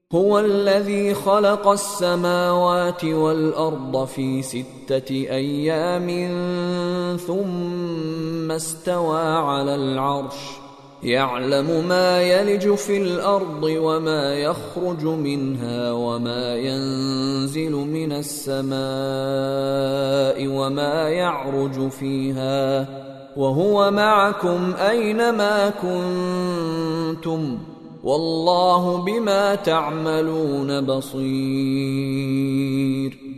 هو الذي خلق السماوات والأرض في 6 أيام ثم استوى على العرش يعلم ما يلج في الأرض وما يخرج منها وما ينزل من السماء وما يعرج فيها وهو معكم أينما كنتم والله بما تعملون بصير.